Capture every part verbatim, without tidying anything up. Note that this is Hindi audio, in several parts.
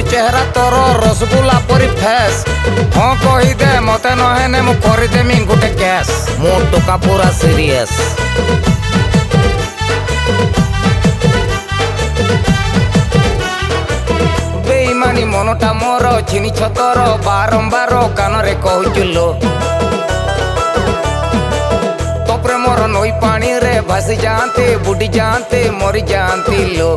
चेहरा तोर रसगुल्ला परी फेस हाँ कहीदे मत नहेने मु करदेमी गोटे कैश मो टोका पूरा सीरियस बेईमानी मनटा मोर चिनी छतर बारंबार कान रे कहूचुलो तो प्रेमर नई पानी रे भासी जाते बुड़ी जाते मरी जाती लो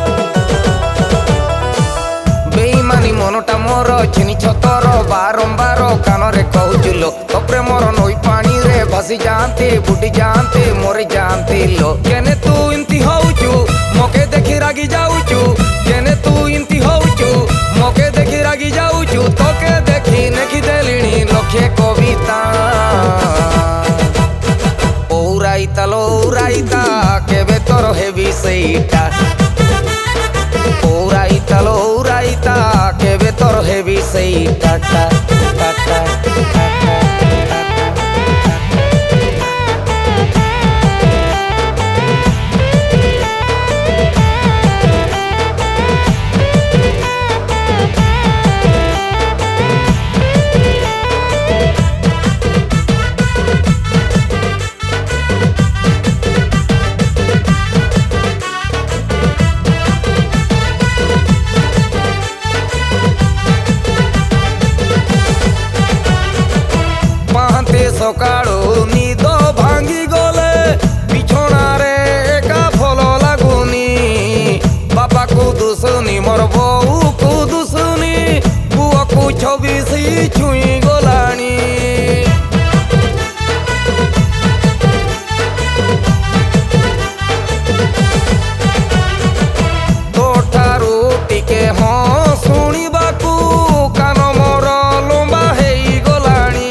बेईमानी मनटा मोर चिनी छतर बारंबार कान रे कहूचुलो तो प्रेमर नई पानी रे भासी जाते बुड़ी जाते मरी जाती लो केने तू इनती होउचु मोके देखी रागी जाउचु केने तू इनती होउचु मोके देखी रागी जाउचु तोके देखी नेखी देलिणी लखे कविता ओराइता लोराइता केबे तोर हेबी सेइटा ओराइता लोराइता केबे तोर हेबी सेइटा टा टा टा सकाळू निद भांगी गले बिछोना रे एका फल लागुनी बापा को दुसुनी मोर बहू को दुसुनी पुआ को छब्बीस छुई गलानी तोठारू टिके हाँ शुणिबाकू कान मोर लंबा हेई गलानी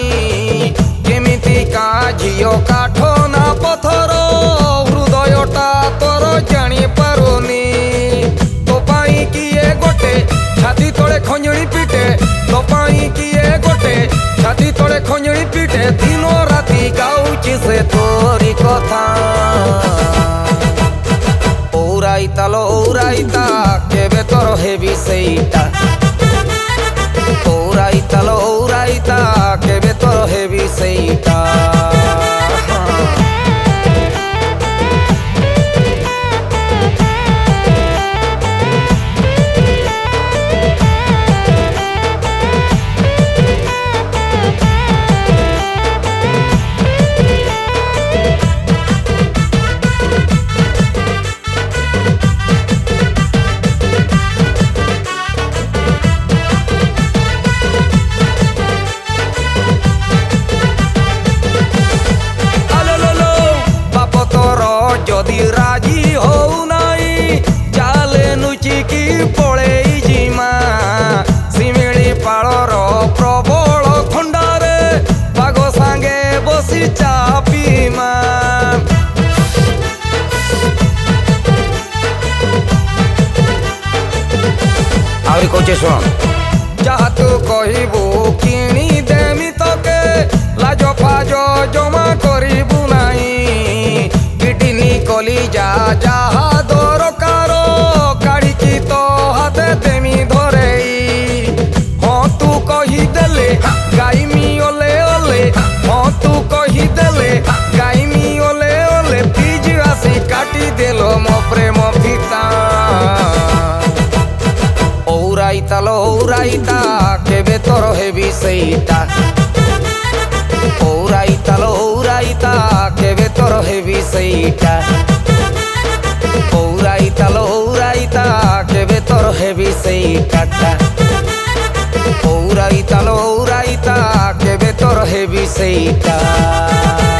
झियो काठ ना पथर हृदयटा तोर जानी पारुनी तो पाई किए गोटे छाती तोड़े खंजणी पिटे तो पाई किए गोटे छाती तोड़े खंजणी पिटे दिनो राती गाउची से तोरी कथा ओराइता लो ओराइता केबे तोर हेबी सेइटा ओराइता लो ओराइता केबे तोर हेबी सेइटा जदि राजी हो नाई चाले नुचिकी पड़े जिमा सिमिली पाड़र प्रबल थंडारे बाग सांगे बसी चापीमा आउरी कहचे सुन जहा तू कहबू किणी देमी तके लाज फाज जमा करिबू नाही कली जा जहा दरकार गाड़ी की तो हाथे देमी धरे हाँ तू कही देले गाइमी ओले ओले हाँ तू कही देले गाइमी ओले ओले प्लीज आसी काटी देलो मो प्रेम फिता ओराइता लो ओराइता केबे तोर हेबी सेइटा ओराइता लो ओराइता केबे तोर हेबी सेइटा ओराइता लो ओराइता केबे तोर हेबी सेइटा ओराइता लो ओराइता केबे तोर हेबी सेइटा।